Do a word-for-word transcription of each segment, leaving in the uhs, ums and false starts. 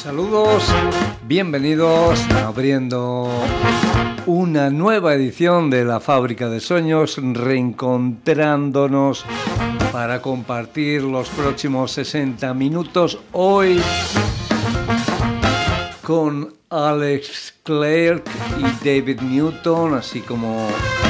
Saludos, bienvenidos abriendo una nueva edición de La Fábrica de Sueños, reencontrándonos para compartir los próximos sesenta minutos hoy con Alex Clark y David Newton, así como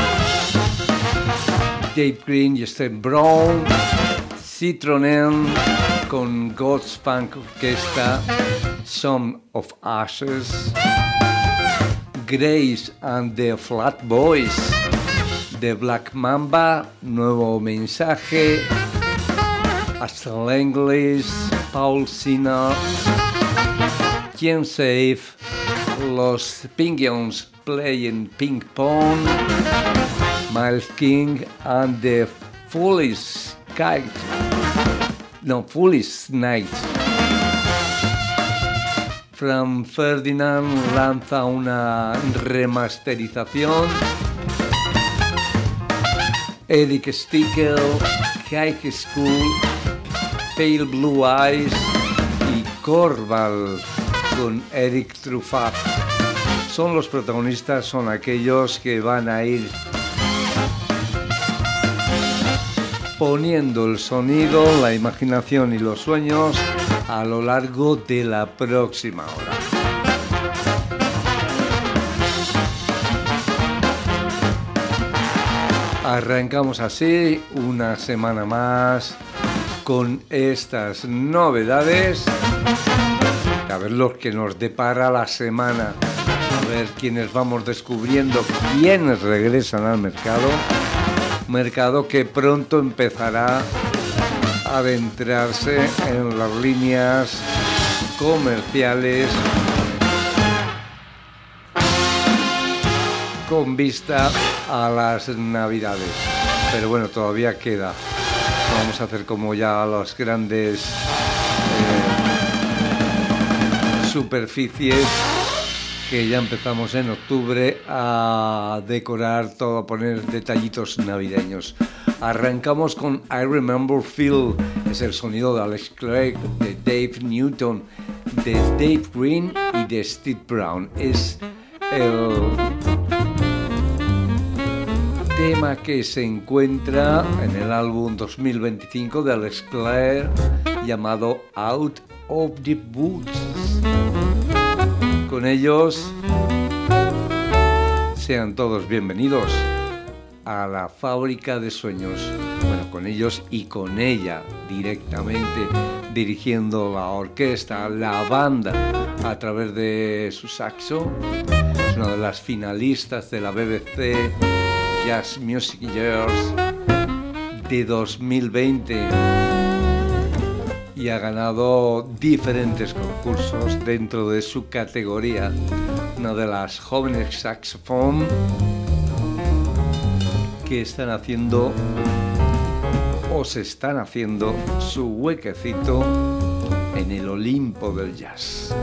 Dave Green y Steve Brown, Citroën con God's Funk Orchestra, Song of Ashes, Grace and the Flatboys, The Black Mamba, Nuevo Mensaje, Axel English, Paul Sinner, Jen Safe, Los Penguins Playing Ping Pong, Miles King and the Foolish Kite, no, Foolish Night. Franz Ferdinand lanza una remasterización. Eric Stickel, High School, Pale Blue Eyes y Corval con Eric Truffat. Son los protagonistas, son aquellos que van a ir poniendo el sonido, la imaginación y los sueños a lo largo de la próxima hora. Arrancamos así una semana más con estas novedades. A ver lo que nos depara la semana, a ver quiénes vamos descubriendo, quiénes regresan al mercado. Mercado que pronto empezará a adentrarse en las líneas comerciales con vista a las Navidades. Pero bueno, todavía queda. Vamos a hacer como ya las grandes eh, superficies, que ya empezamos en octubre a decorar todo, a poner detallitos navideños. Arrancamos con I Remember Phil, es el sonido de Alex Clark, de Dave Newton, de Dave Green y de Steve Brown. Es el tema que se encuentra en el álbum dos mil veinticinco de Alex Clark llamado Out of the Woods. Con ellos, sean todos bienvenidos a La Fábrica de Sueños. Bueno, con ellos y con ella directamente, dirigiendo la orquesta, la banda, a través de su saxo. Es una de las finalistas de la B B C Jazz Music Years de dos mil veinte. Y ha ganado diferentes concursos dentro de su categoría. Una de las jóvenes saxofón que están haciendo o se están haciendo su huequecito en el Olimpo del jazz.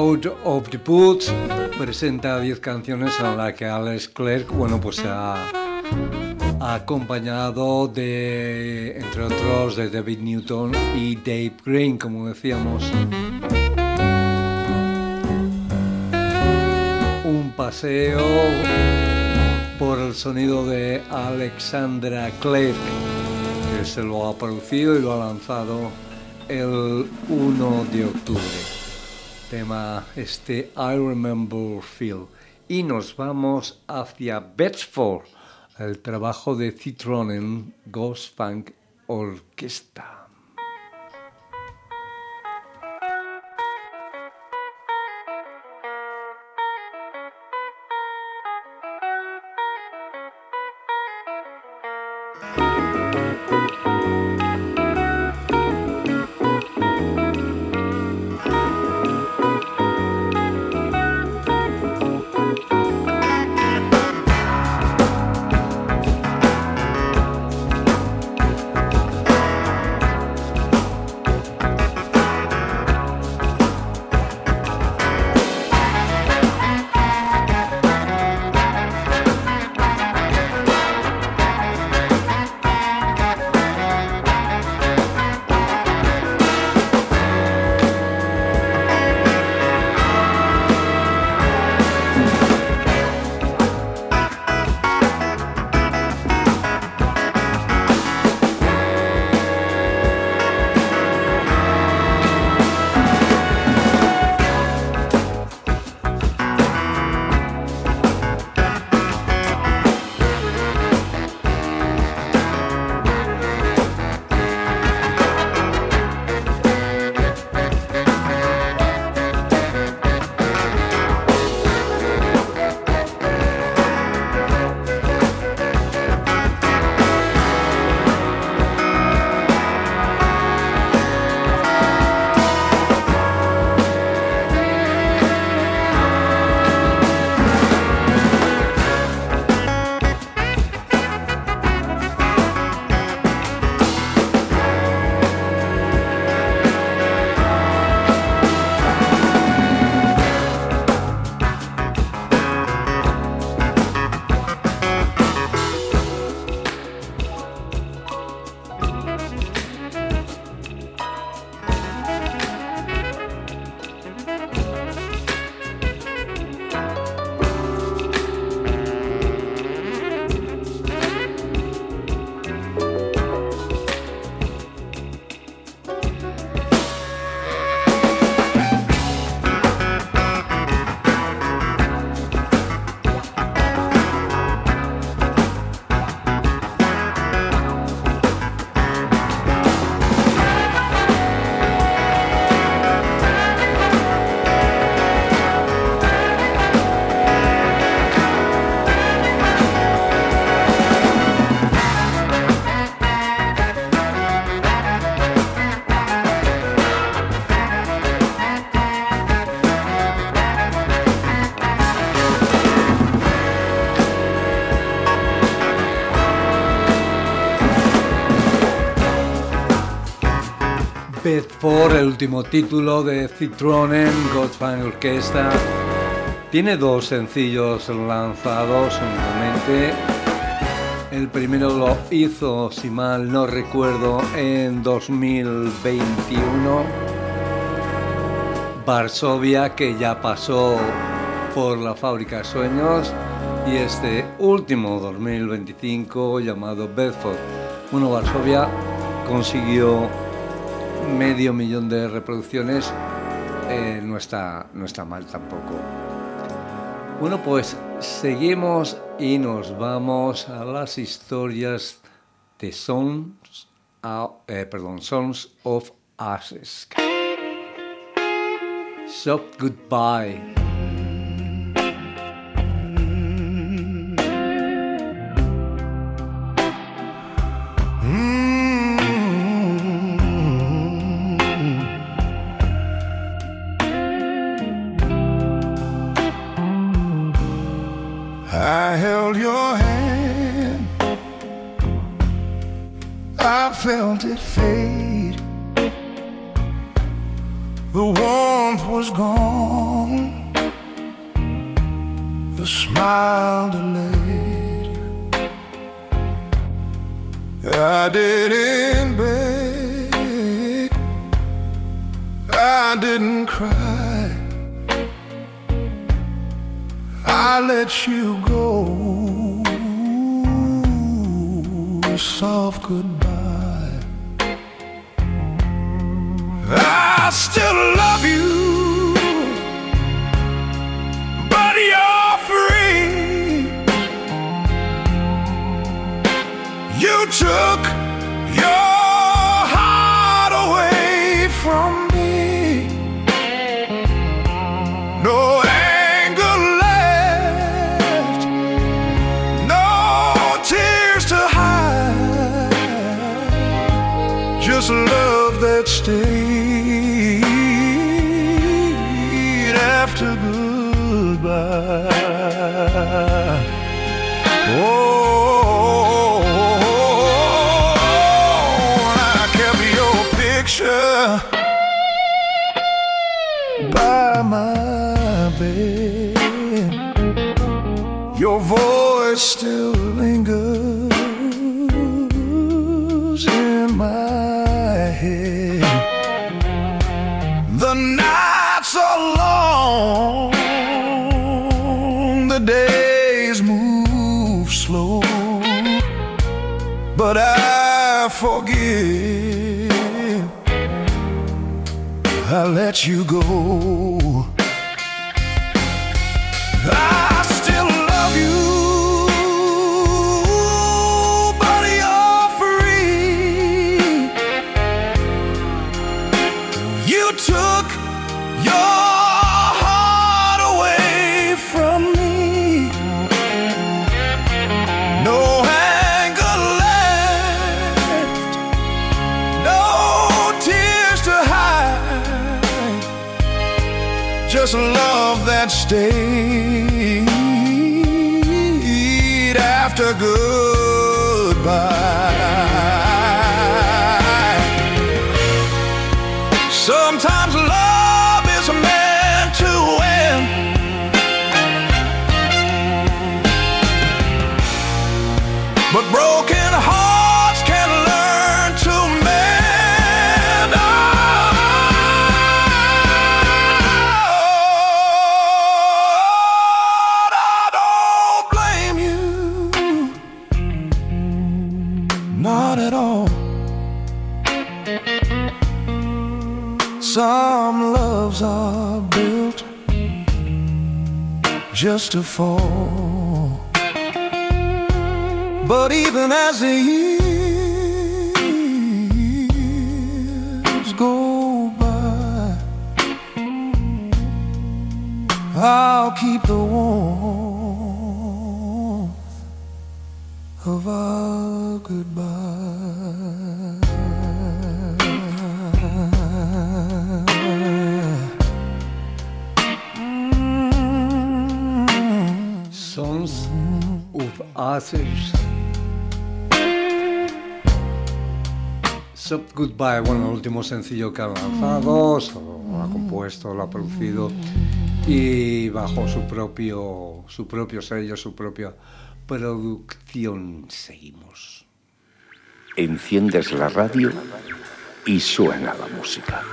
Out of the Woods presenta diez canciones en las que Alex Clark, bueno, pues ha, ha acompañado de, entre otros, de David Newton y Dave Green, como decíamos. Un paseo por el sonido de Alexandra Clark, que se lo ha producido y lo ha lanzado el uno de octubre. Tema este I Remember Phil. Y nos vamos hacia Bedford, el trabajo de Citroën Ghost Funk Orchestra. Bedford, el último título de Citroën Ghost Funk Orchestra. Tiene dos sencillos lanzados únicamente. El primero lo hizo, si mal no recuerdo, en dos mil veintiuno. Varsovia, que ya pasó por la Fábrica de Sueños. Y este último, dos mil veinticinco, llamado Bedford. Bueno, Varsovia consiguió medio millón de reproducciones, eh, no está, no está mal tampoco. Bueno, pues seguimos y nos vamos a las historias de Sons, uh, eh, perdón, Sons of Ashes. Soft Goodbye. I held your hand, I felt it fade. The warmth was gone, the smile delayed. I didn't beg, I didn't cry, I let you go, a soft goodbye. I still love you, but you're free. You took your heart away from me. No anger left, no tears to hide, just love that stayed after goodbye. Oh, I kept your picture by my bed. Your voice still lingers in my head. The nights are long, the days move slow, but I forgive, I let you go. I still love you, but you're free. You took your heart away from me. No anger left, no tears to hide, just love that stayed after goodbye. Sometimes love is meant to win, but broken hearts can learn to mend. Oh, I don't blame you, not at all. Some loves are built just to fall, but even as the years go by, I'll keep the warmth of our goodbye. Sons of Others. Soft Goodbye, bueno, el último sencillo que han lanzado, lo ha compuesto, lo ha producido y bajo su propio, su propio sello, su propia producción. Seguimos. Enciendes la radio y suena la música.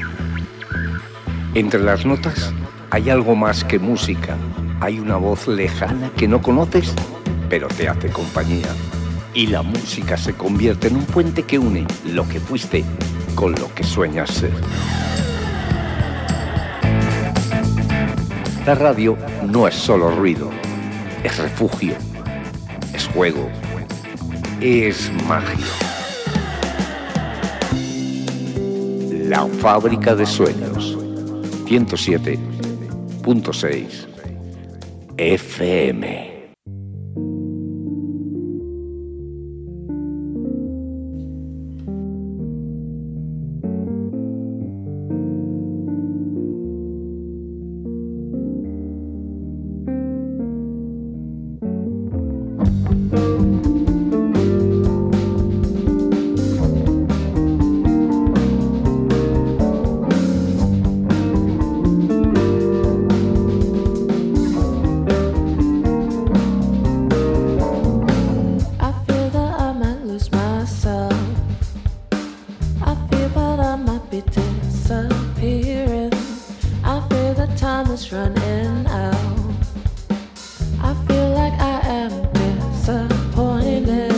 Entre las notas hay algo más que música. Hay una voz lejana que no conoces, pero te hace compañía. Y la música se convierte en un puente que une lo que fuiste con lo que sueñas ser. La radio no es solo ruido, es refugio, es juego, es magia. La Fábrica de Sueños, ciento siete punto seis F M. just running out. I feel like I am disappointed.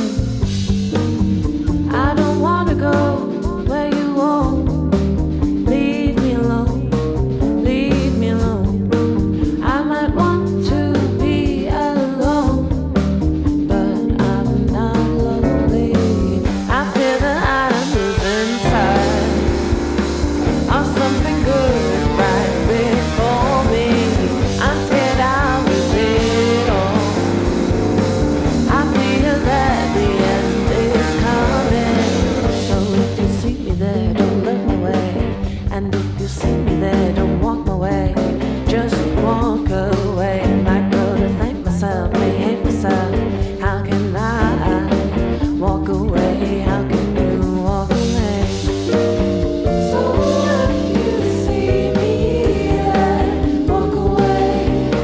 I don't want to go where you won't. Leave me alone, leave me alone. I might want to be alone, but I'm not lonely. I feel that I'm losing sight of something good right before me. I'm scared I'll lose it all. I feel that the end is coming. So if you see me there, don't look my way. And if you see me there, don't walk my way. Just walk away. Might go to thank myself, may hate myself. How can I walk away? How can you walk away? So if you see me there, walk away.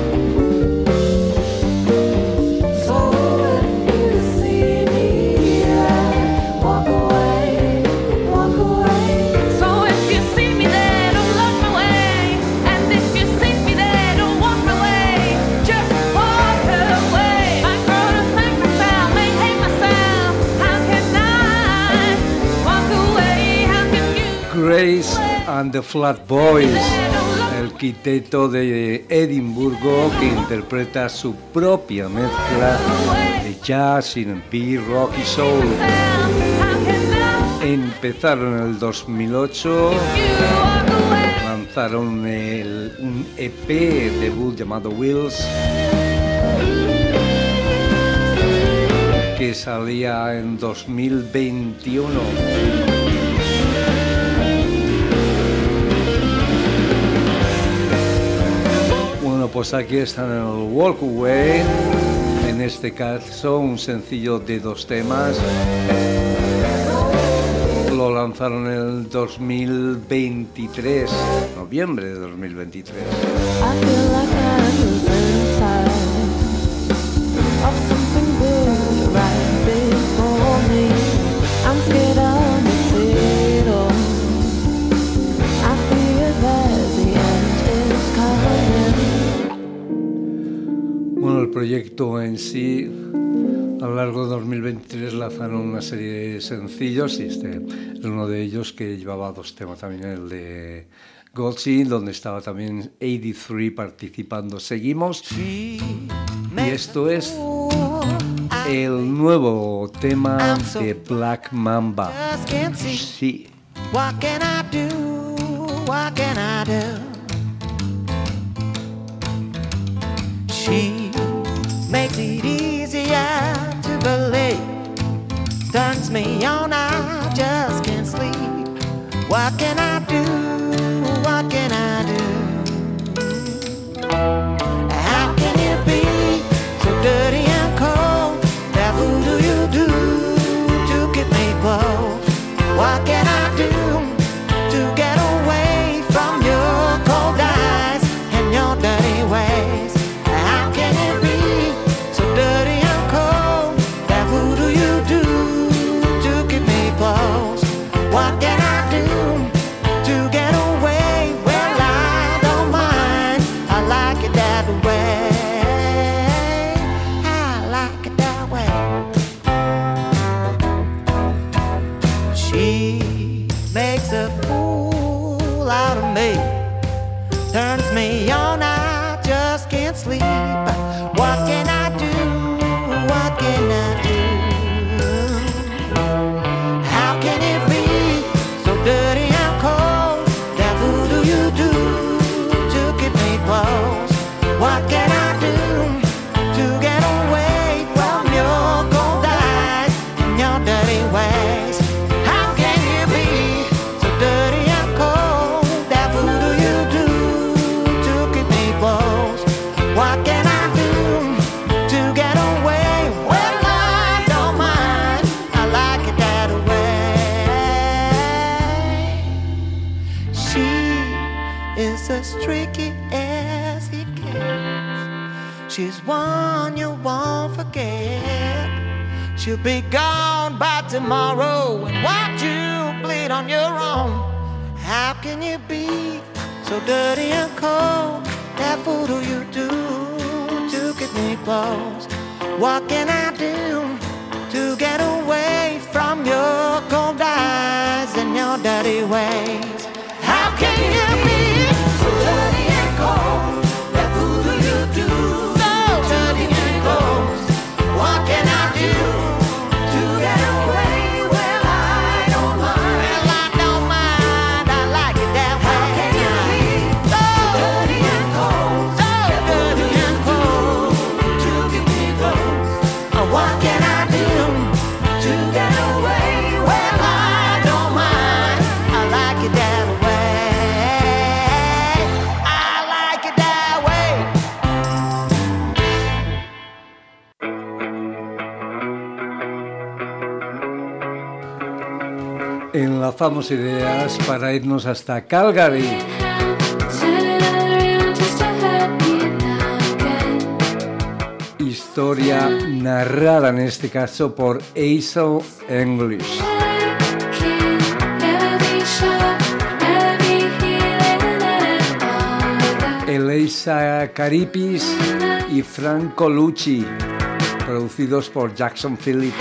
So if you see me there, walk away, walk away. So if you see me there, don't look my way. And if you see me there, don't walk my way. Just walk away. I grow to thank myself, may hate myself. How can I walk away? How can you? Grace and the Flatboys, el quinteto de Edimburgo que interpreta su propia mezcla de jazz, R and B, rock y soul. Empezaron en el dos mil ocho, lanzaron el- un E P debut llamado Wheels, que salía en dos mil veintiuno. Bueno, pues aquí están en el Walk Away, en este caso un sencillo de dos temas. Lo lanzaron en el dos mil veintitrés, noviembre de dos mil veintitrés. I feel like I'm losing sight of something good right before me. I'm scared I'll miss it all. I fear that the end is coming. Bueno, el proyecto en sí, a lo largo de dos mil veintitrés lanzaron una serie de sencillos y este es uno de ellos que llevaba dos temas también, el de Godsey, donde estaba también ochenta y tres participando. Seguimos y esto es el nuevo tema de Black Mamba. Sí. What can I do? What can I do? She makes it easier to believe, turns me on, I just can't sleep. What can I do? What can I do? How can you be so dirty and cold? That who do you do to keep me close? What can I do to get away from your cold eyes and your dirty ways? How can it be so dirty and cold? That who do you do to keep me close? What can I do to get away? Well, I don't mind. I like it that way. I like it that way. She makes a fool out of me, turns me on, I just can't sleep. What can I do? What can I do? How can it be so dirty and cold? That who do you do to keep me close? What can I do to get away from your cold eyes and your dirty ways? How can you be so dirty and cold? That who do you do to keep me close? What can I do to get away? Well, I don't mind. I like it that way. She is as tricky as he gets. She's one you won't forget. She'll be gone by tomorrow and watch you bleed on your own. How can you be so dirty and cold? that voodoo you do to get me close. What can I do to get away from your cold eyes and your dirty ways? How can you be so dirty and cold? That voodoo you do, so dirty and cold. What can I do to get away? Well, I don't mind. Well, I don't mind. I like it that way. How can you be so dirty and cold? So dirty and cold to get me close. What can I do to get away? Well, I don't mind. I like it that way. I like it that way. Enlazamos ideas para irnos hasta Calgary. Historia narrada en este caso por Hazel English. Elisa Caripis y Franco Lucci, producidos por Jackson Phillips.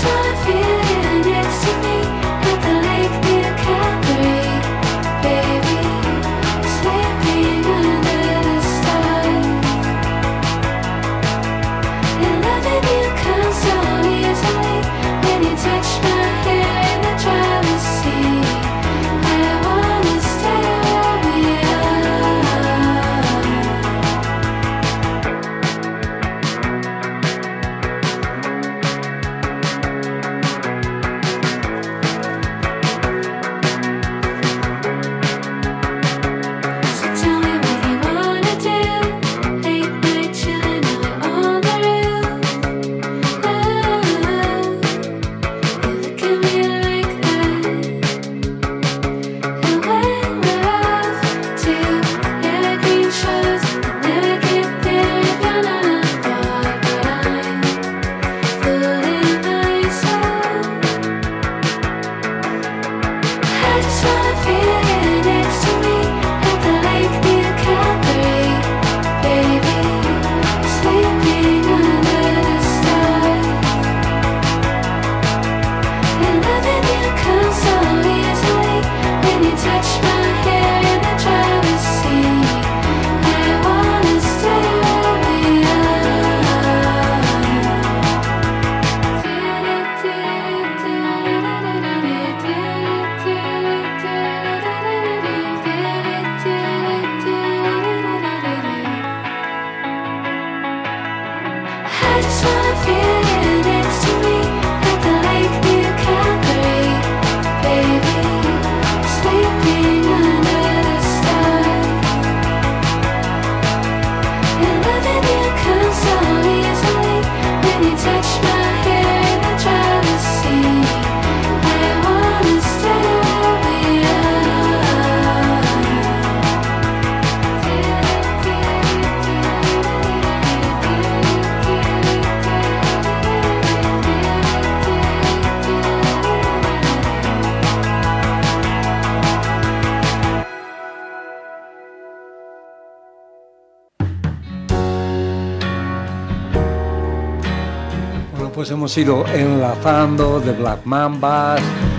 Pues hemos ido enlazando The Black Mambas,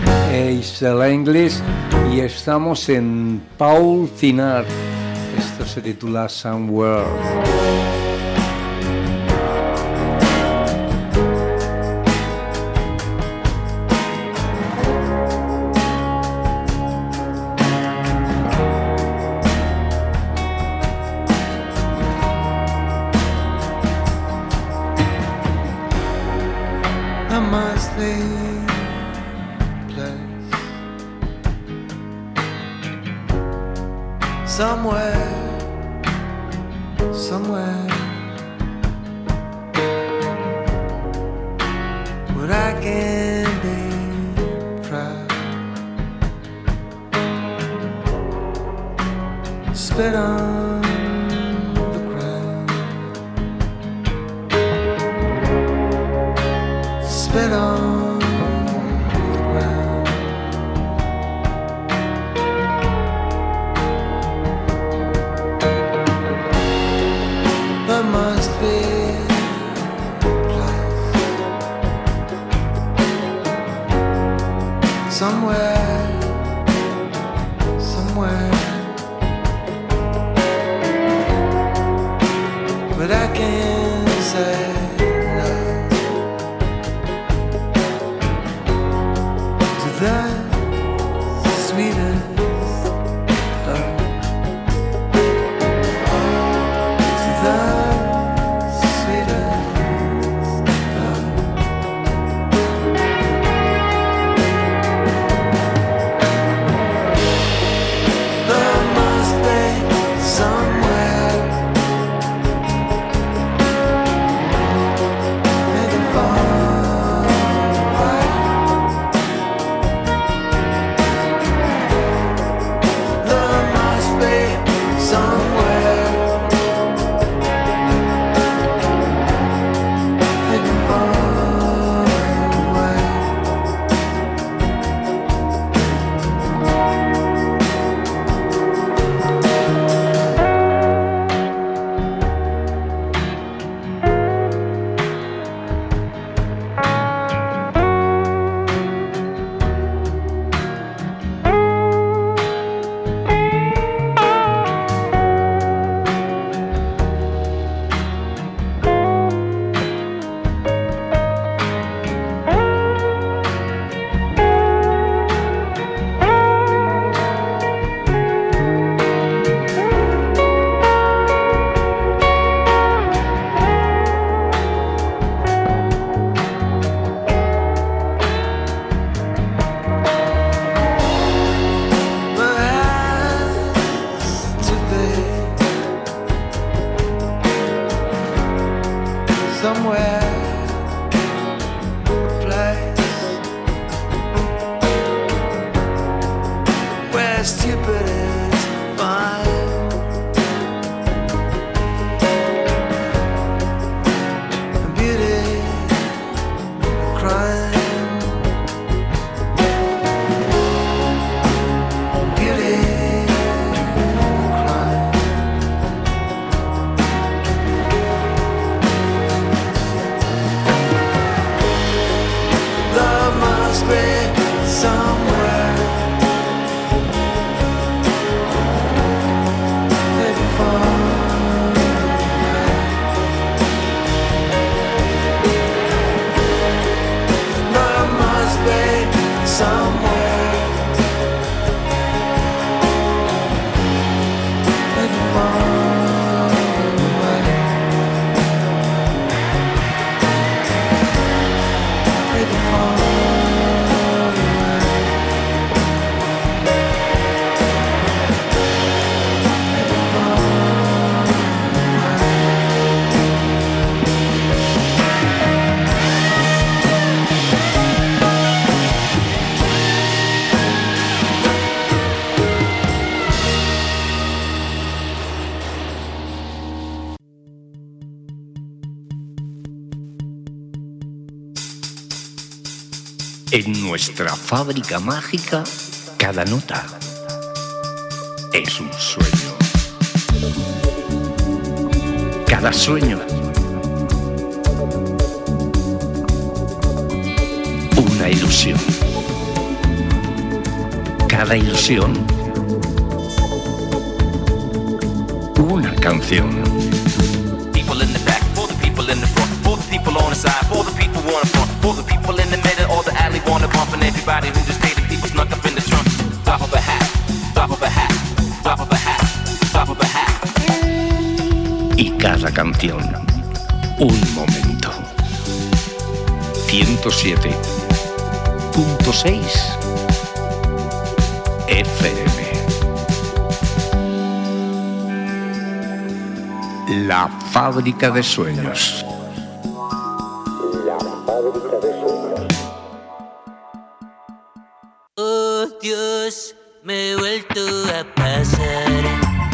Hazel English y estamos en Paul Thinard. Esto se titula Somewhere. Somewhere, somewhere, where I can be proud, spit on the ground, spit on. somewhere, somewhere. But I can't say no to that sweetest love, to that sweetest love. There must be somewhere maybe far away. There must be somewhere maybe far away. There has to be somewhere, a place where stupid is fine, and beauty a crime, beauty a crime. There must be somewhere maybe far away. There must be somewhere maybe far away. Maybe far away. Maybe far away. En nuestra fábrica mágica, cada nota es un sueño. Cada sueño, una ilusión. Cada ilusión, una canción. People in the back, for the people in the front, for the people on the side, for the people wanna front, for the people in the middle or the alley wanna bump, and everybody who just hated people snuck up in the trunk. Drop of a hat, drop of a hat, drop of a hat, drop of a hat. Y cada canción, un momento. ciento siete punto seis F M. La fábrica de sueños. Oh Dios, me he vuelto a pasar.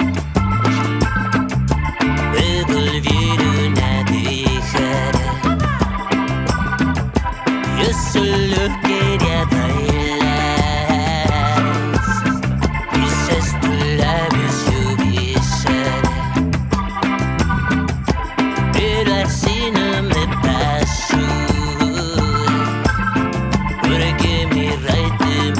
Me volvieron a dejar. Yo solo quería bailar. Quizás tus labios yo besar. Pero así no me pasó. Porque mi right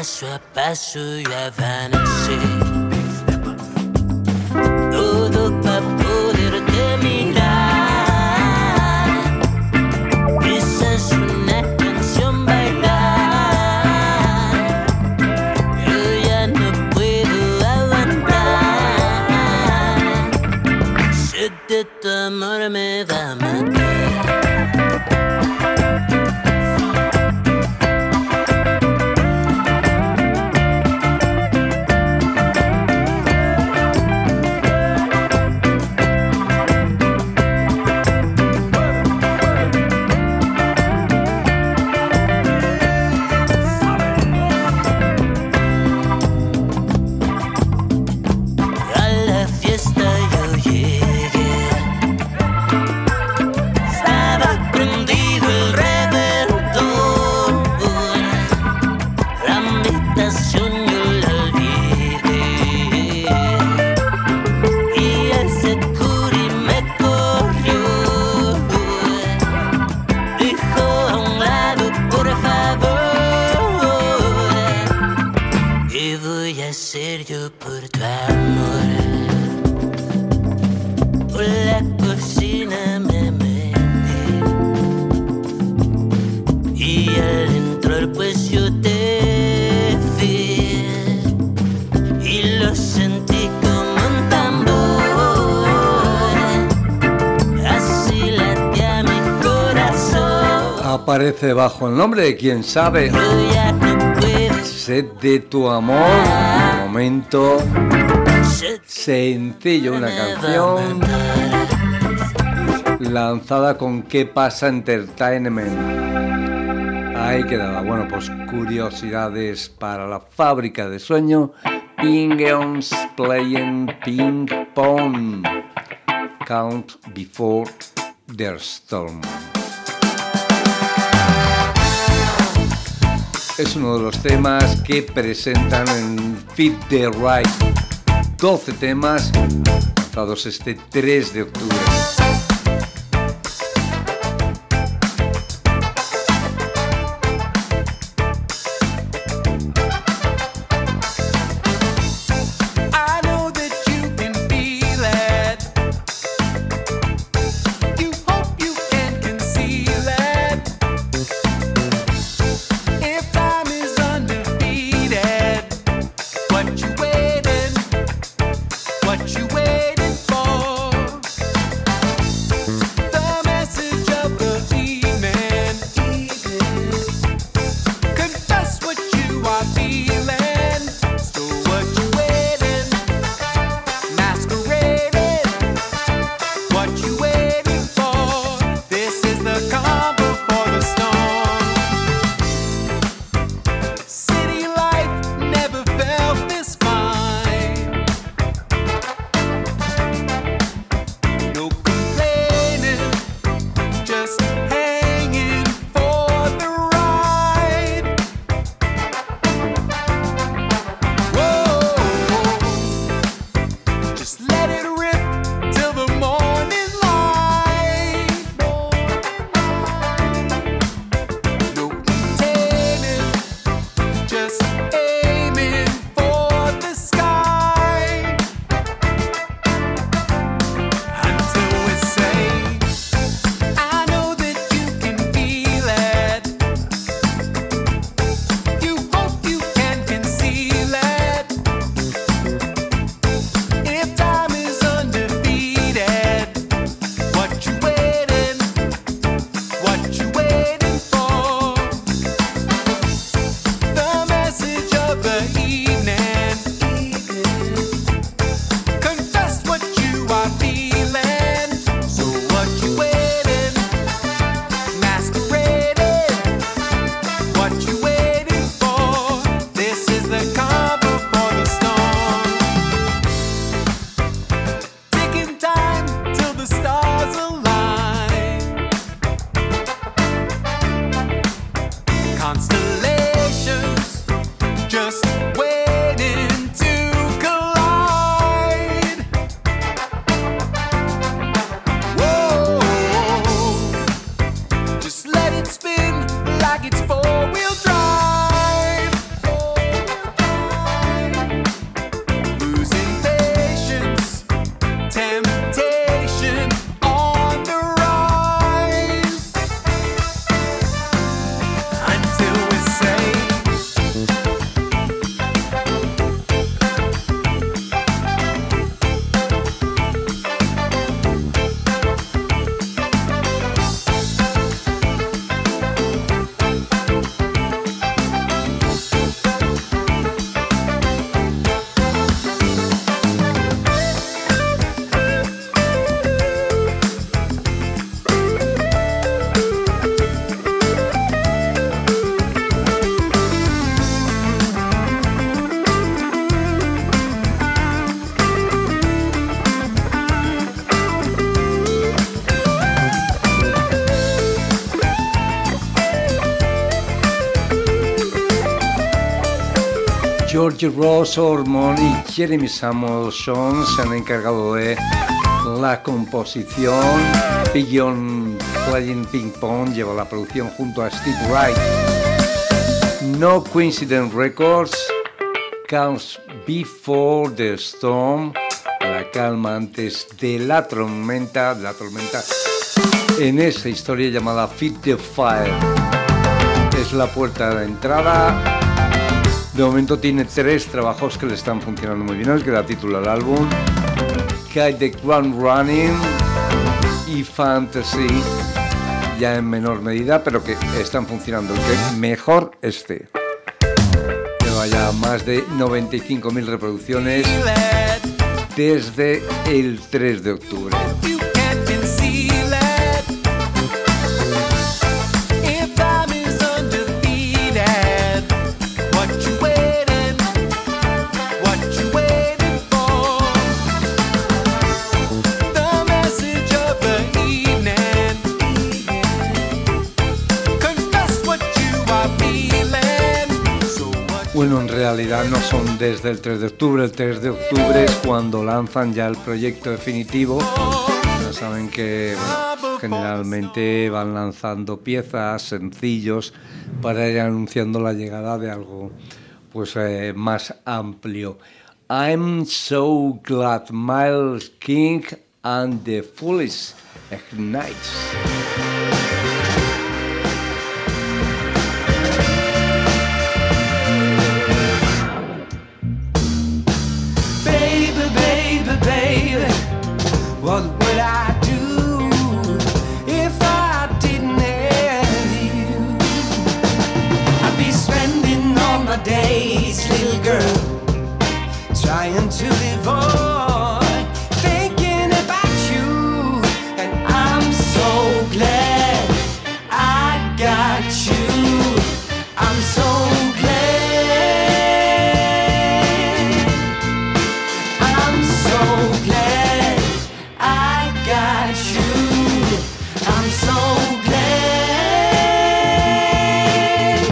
paso a paso ya van a ser todo para poderte mirar. Esa es una canción bailar. Yo ya no puedo aguantar. Sed de tu amor me va a matar. Aparece bajo el nombre de Quién Sabe. Sed de tu amor. De momento sencillo, una canción lanzada con ¿Qué pasa Entertainment? Ahí quedaba. Bueno, pues curiosidades para la fábrica de sueño. Penguins playing ping pong. Count before the storm. Es uno de los temas que presentan en Fit the Right. doce temas lanzados este tres de octubre. Let it spin like it's four-wheel drive. George Ross Ormond y Jeremy Samuelson se han encargado de la composición. Beyond Playing Ping Pong lleva la producción junto a Steve Wright. No Coincidence Records, Comes Before the Storm, la calma antes de la tormenta, de la tormenta en esa historia llamada Feed the Fire. Es la puerta de entrada. De momento tiene tres trabajos que le están funcionando muy bien, es que da título al álbum. Guide the Ground Running y Fantasy, ya en menor medida, pero que están funcionando. El que mejor esté. Lleva ya más de noventa y cinco mil reproducciones desde el tres de octubre. Bueno, en realidad no son desde el tres de octubre, el tres de octubre es cuando lanzan ya el proyecto definitivo. Ya saben que bueno, generalmente van lanzando piezas, sencillos, para ir anunciando la llegada de algo pues eh, más amplio. I'm so glad Miles King and the Foolish Ignites. What would I do if I didn't have you? I'd be spending all my days, little girl, trying to live on, thinking about you. And I'm so glad I got you. I'm so glad. I'm so glad I got you. I'm so glad.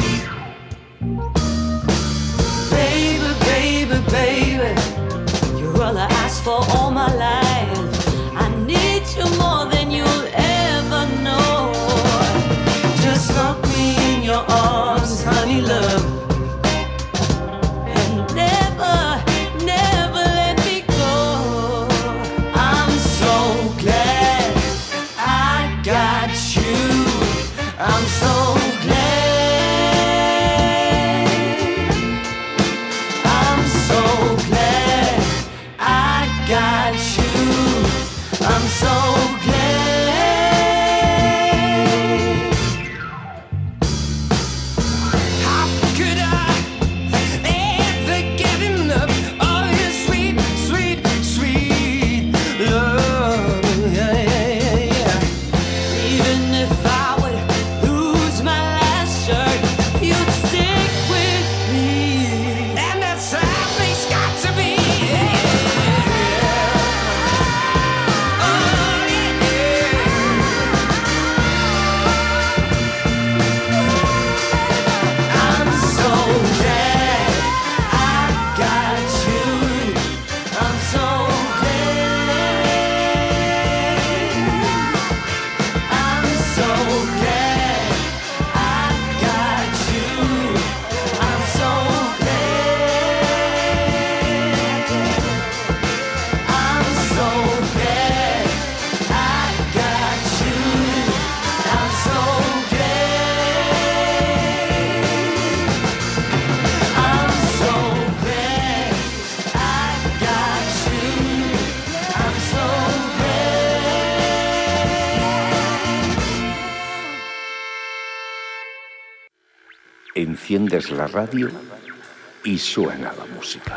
Baby, baby, baby, You're all I asked for all my life. I need you more than you'll ever know. just lock me in your arms, honey love. And never, never let me go. I'm so glad I got you. I'm so glad. I'm so glad I got you. I'm so glad. How could I ever give enough of your sweet, sweet, sweet love? Yeah, yeah, yeah, yeah. Even if I would lose my last shirt, you'd stick with me. And that's how things got to be. Oh, yeah, yeah. I'm so glad I got you. I'm so glad. I'm so glad I got you. I'm so glad. I'm so glad I got you. I'm so glad. I'm so glad I got you. I'm so Enciendes la radio y suena la música.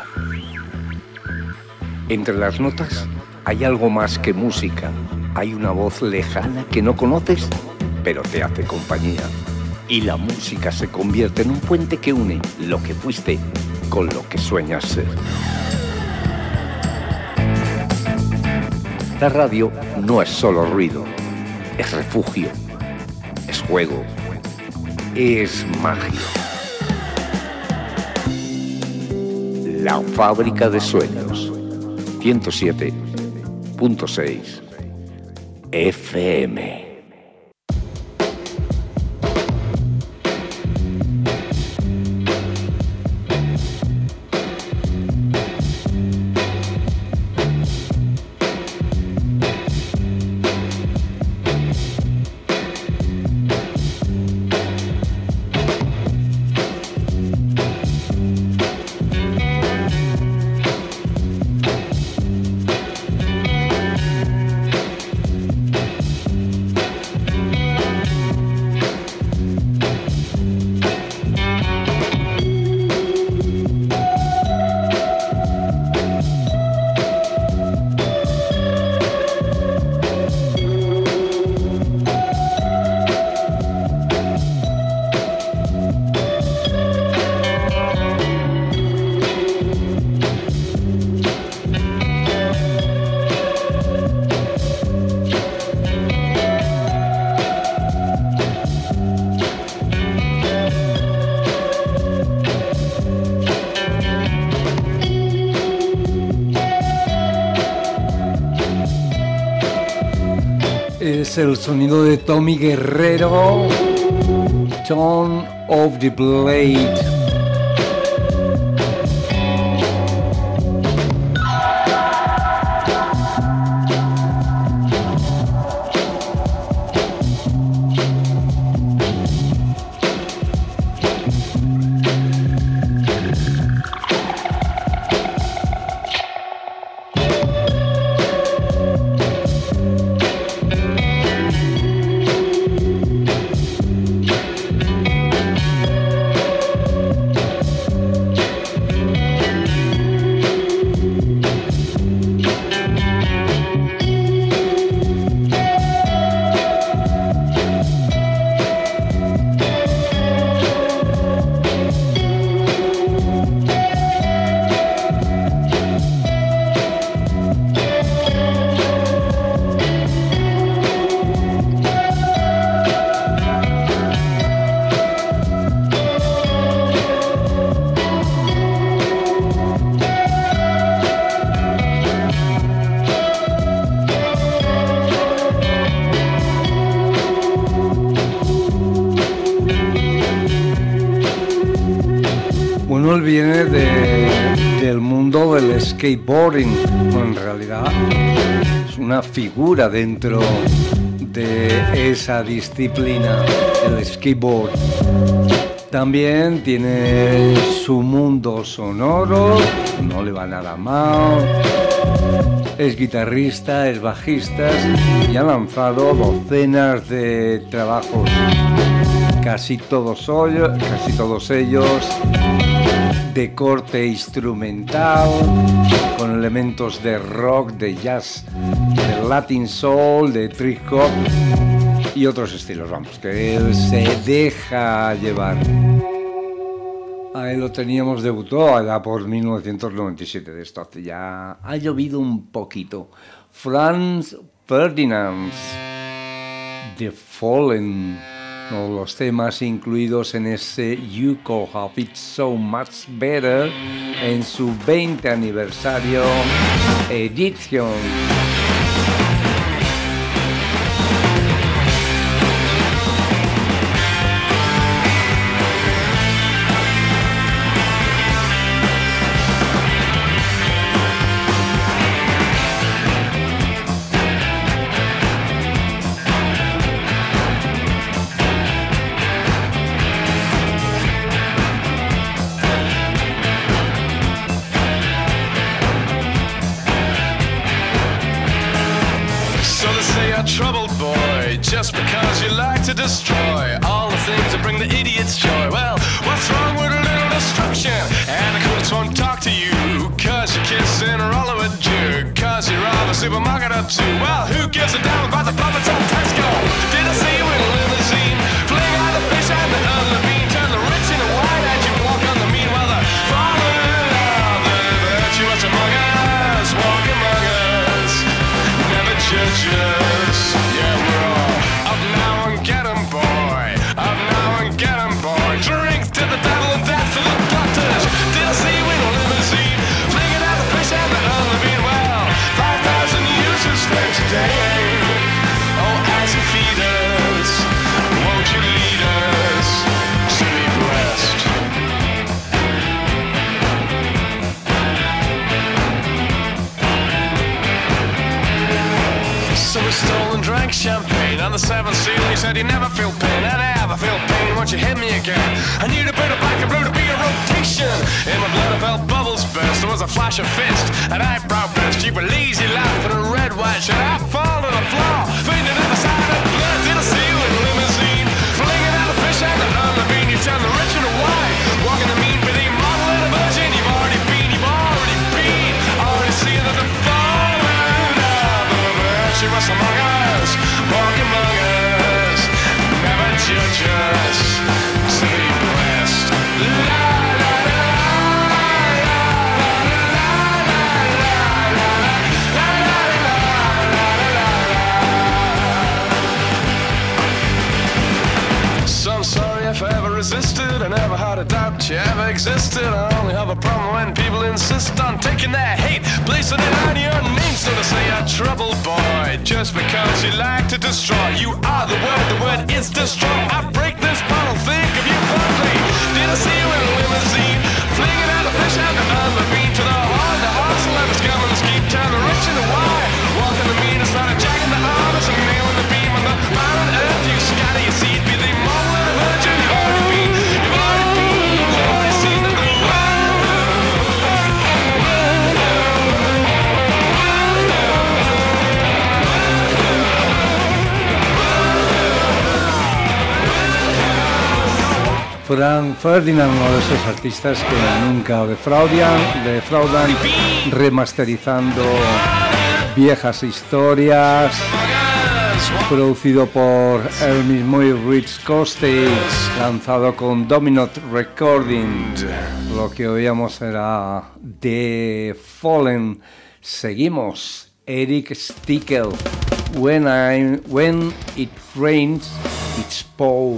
Entre las notas hay algo más que música. Hay una voz lejana que no conoces, pero te hace compañía. Y la música se convierte en un puente que une lo que fuiste con lo que sueñas ser. La radio no es solo ruido, es refugio, es juego, es magia. La Fábrica de Sueños, ciento siete punto seis F M. Es el sonido de Tommy Guerrero, Turn of the Blade. Bueno, él viene de, del mundo del skateboarding. Bueno, en realidad es una figura dentro de esa disciplina, el skateboard. También tiene su mundo sonoro, no le va nada mal. Es guitarrista, es bajista y ha lanzado docenas de trabajos, casi todos, ellos, casi todos ellos de corte instrumental, con elementos de rock, de jazz, de latin soul, de trip hop y otros estilos, vamos, que él se deja llevar. A él lo teníamos, debutó allá por mil novecientos noventa y siete, de esto hace ya ha llovido un poquito. Franz Ferdinand, The Fallen, uno de los temas incluidos en ese You Could Have It So Much Better en su veinte aniversario edición. Just because you like to destroy all the things that bring the idiots joy. Well, what's wrong with a little destruction? And the coolest won't talk to you, cause you're kissing a roll of a jerk, cause you're all a supermarket up to. Well, who gives a damn about the puppets on Tesco? Did I see you in a limousine? Fling out the fish and the other bean, turn the rich into white as you walk on the mean. Well, the fallen of the virtuous among us, walk among us, never judge us. Yeah, we're all up now and get 'em, boy. Up now and get 'em, boy. Drink to the devil and death to the doctors. Did I see you in a limousine? thinking. I need a bit of black and blue to be a rotation. In my blood I felt bubbles burst. There was a flash of fist, an eyebrow burst. You were lazy laugh and a red white shirt. I fall to the floor, fainting at the side of blood. Did I see you in a limousine? Flinging out the fish and the unlevine. You turn the rich and the white, walking the mean with a model and a virgin. You've already been, you've already been. Already seen that the falling of a virtue was among us, walking among us. Never judge us, to be blessed. La, la, la, so I'm sorry if I ever resisted. I never had a doubt you ever existed. I only have a problem when people insist on taking their hate, placing it on your name. So to say a trouble boy, just because you like to destroy. You are the word, the word is destroy. I break this bottle, think of you fondly. Did I see you in a limousine? Flinging out the fish out the other bean. To the heart, the heart's love is coming to scheme. Turn the rich and the wide, walking the mean. It's not a jack in the arms and nailing the beam on the bottom earth. You scatter your seed, be the model and a virgin. You've already been, you've already been, you've already seen the Frank Ferdinand, uno de esos artistas que nunca defraudan, defraudan remasterizando viejas historias, producido por el mismo Rich Costey, lanzado con Dominant Recording. Lo que oíamos era The Fallen. Seguimos, Eric Stickel, When, I, when It Rains, It's Pour.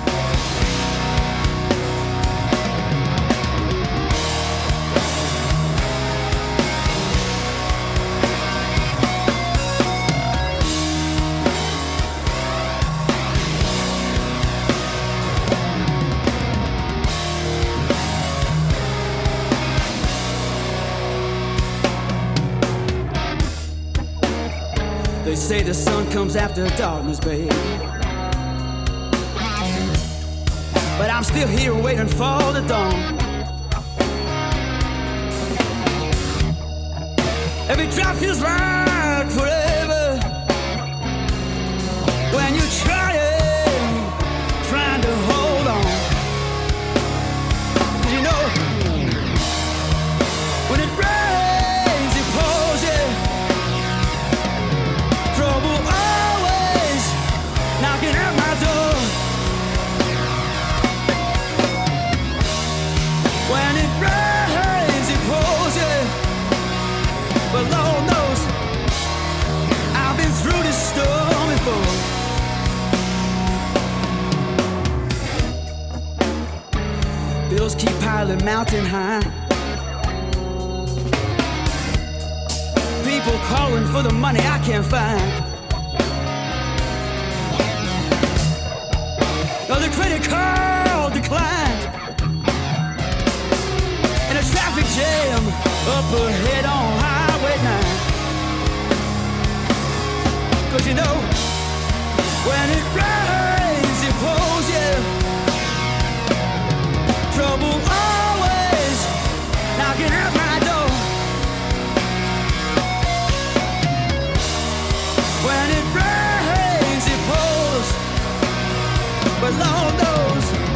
They say the sun comes after darkness, babe. But I'm still here waiting for the dawn. Every drop feels like forever when you're trying, trying to hold on. You know, when it rains, it pours, yeah. Trouble always knocking at my door. When it rains, it pours, yeah. But Lord knows I've been through this storm before. Bills keep piling mountain high. People calling for the money I can't find. Oh, the credit card declined. And a traffic jam up ahead on Highway nine. Cause you know, when it rains, it pours, yeah. Trouble always knocking at my door. When it rains, it pours, but Lord knows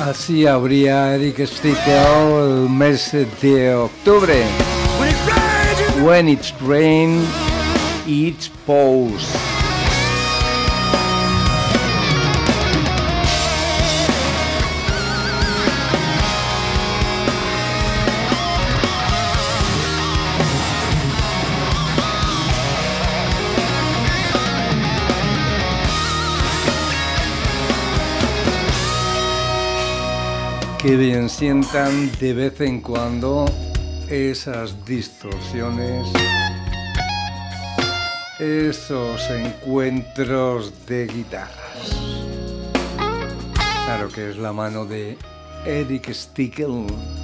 Así habría Eric Stickel el mes de octubre. When it's rain, it pours. Qué bien sientan de vez en cuando esas distorsiones, esos encuentros de guitarras. Claro que es la mano de Eric Stickel.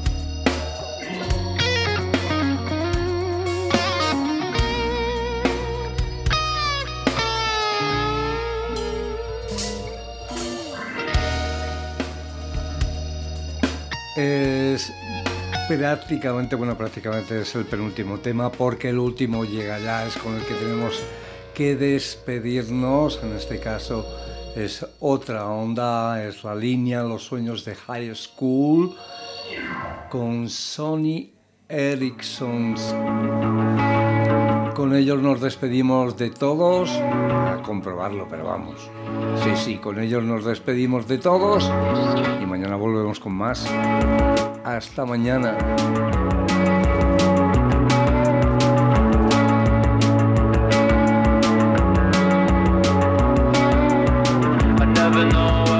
Es prácticamente, bueno, prácticamente es el penúltimo tema, porque el último llega ya, es con el que tenemos que despedirnos. En este caso es otra onda, es la línea Los sueños de High School con Sony Ericsson. Con ellos nos despedimos de todos, a comprobarlo, pero vamos. Sí, sí, con ellos nos despedimos de todos y mañana volvemos con más. Hasta mañana. I never know